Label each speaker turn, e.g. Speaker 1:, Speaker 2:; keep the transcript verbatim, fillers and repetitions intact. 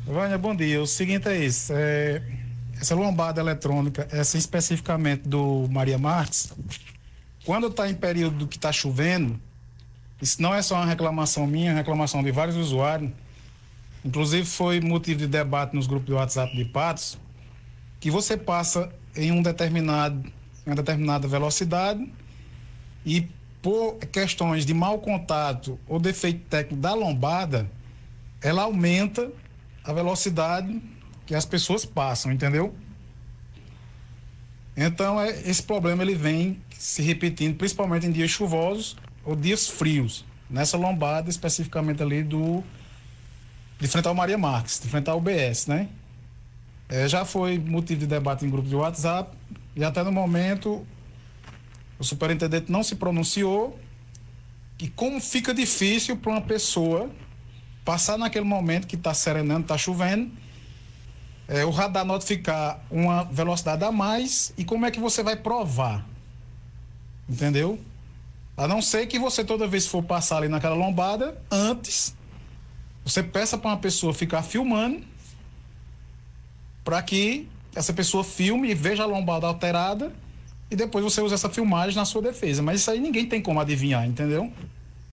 Speaker 1: Vânia, bom dia. O seguinte é isso. É, essa lombada eletrônica, essa especificamente do Maria Marques, quando está em período que está chovendo, isso não é só uma reclamação minha, é uma reclamação de vários usuários. Inclusive foi motivo de debate nos grupos do WhatsApp de Patos, que você passa em um determinado, em uma determinada velocidade e por questões de mau contato ou defeito técnico da lombada, ela aumenta a velocidade que as pessoas passam, entendeu? Então, é, esse problema ele vem se repetindo, principalmente em dias chuvosos ou dias frios, nessa lombada especificamente ali do de frente ao Maria Marques, de frente ao U B S, né? É, já foi motivo de debate em grupo de WhatsApp e até no momento o superintendente não se pronunciou. E como fica difícil para uma pessoa passar naquele momento que está serenando, está chovendo, é, o radar notificar uma velocidade a mais, e como é que você vai provar? Entendeu? A não ser que você toda vez que for passar ali naquela lombada, antes, você peça para uma pessoa ficar filmando, para que essa pessoa filme e veja a lombada alterada, e depois você usa essa filmagem na sua defesa. Mas isso aí ninguém tem como adivinhar, entendeu?